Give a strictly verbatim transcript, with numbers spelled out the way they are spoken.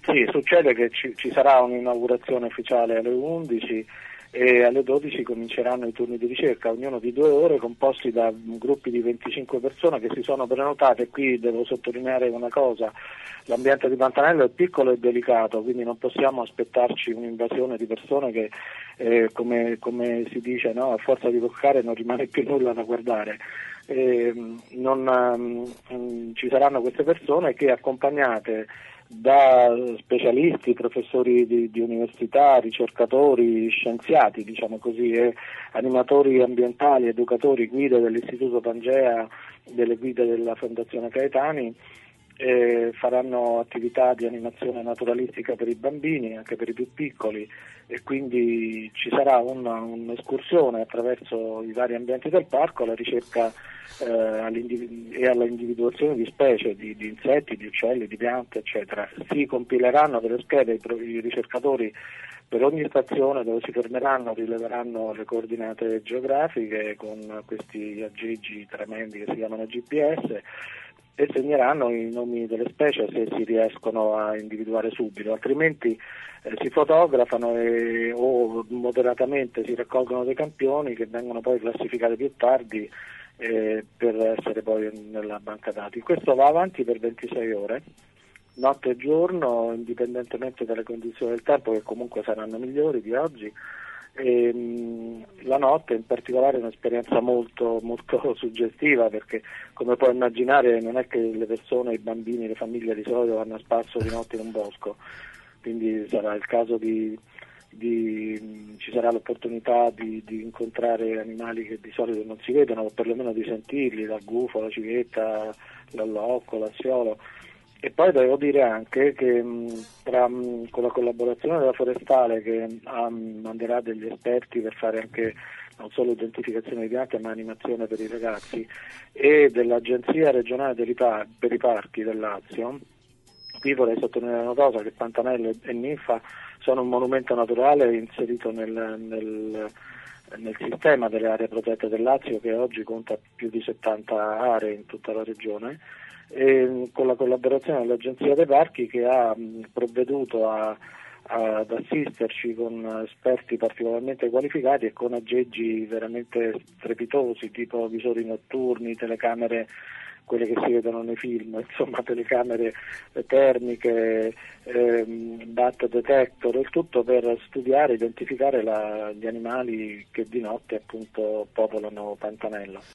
Sì, succede che ci, ci sarà un'inaugurazione ufficiale alle undici e alle dodici cominceranno i turni di ricerca, ognuno di due ore, composti da gruppi di venticinque persone che si sono prenotate. Qui devo sottolineare una cosa: l'ambiente di Pantanello è piccolo e delicato, quindi non possiamo aspettarci un'invasione di persone che, eh, come, come si dice, no? A forza di toccare non rimane più nulla da guardare. Eh, non, um, ci saranno queste persone che, accompagnate da specialisti, professori di, di università, ricercatori, scienziati, diciamo così, e animatori ambientali, educatori, guide dell'Istituto Pangea, delle guide della Fondazione Caetani, eh, faranno attività di animazione naturalistica per i bambini, anche per i più piccoli, e quindi ci sarà una, un'escursione attraverso i vari ambienti del parco alla ricerca eh, e alla individuazione di specie, di, di insetti, di uccelli, di piante, eccetera. Si compileranno delle schede i, i ricercatori per ogni stazione dove si fermeranno, rileveranno le coordinate geografiche con questi aggeggi tremendi che si chiamano G P S, e segneranno i nomi delle specie se si riescono a individuare subito, altrimenti eh, si fotografano e, o moderatamente si raccolgono dei campioni che vengono poi classificati più tardi eh, per essere poi nella banca dati. Questo va avanti per ventisei ore, notte e giorno, indipendentemente dalle condizioni del tempo, che comunque saranno migliori di oggi. E, mh, la notte in particolare è un'esperienza molto, molto suggestiva, perché, come puoi immaginare, non è che le persone, i bambini, le famiglie di solito vanno a spasso di notte in un bosco, quindi sarà il caso di, di mh, ci sarà l'opportunità di, di incontrare animali che di solito non si vedono, o perlomeno di sentirli, dal gufo, la civetta, l'allocco, l'assiolo. E poi devo dire anche che mh, tra, mh, con la collaborazione della Forestale, che um, manderà degli esperti per fare anche non solo identificazione di piante ma animazione per i ragazzi, e dell'Agenzia regionale per i, par- per i parchi del Lazio, qui vorrei sottolineare una cosa: che Pantanello e Ninfa sono un monumento naturale inserito nel, nel, nel sistema delle aree protette del Lazio, che oggi conta più di settanta aree in tutta la regione, e con la collaborazione dell'Agenzia dei Parchi, che ha mh, provveduto a, a, ad assisterci con esperti particolarmente qualificati e con aggeggi veramente strepitosi, tipo visori notturni, telecamere, quelle che si vedono nei film, insomma telecamere termiche, ehm, bat detector, il tutto per studiare e identificare la, gli animali che di notte appunto popolano Pantanello.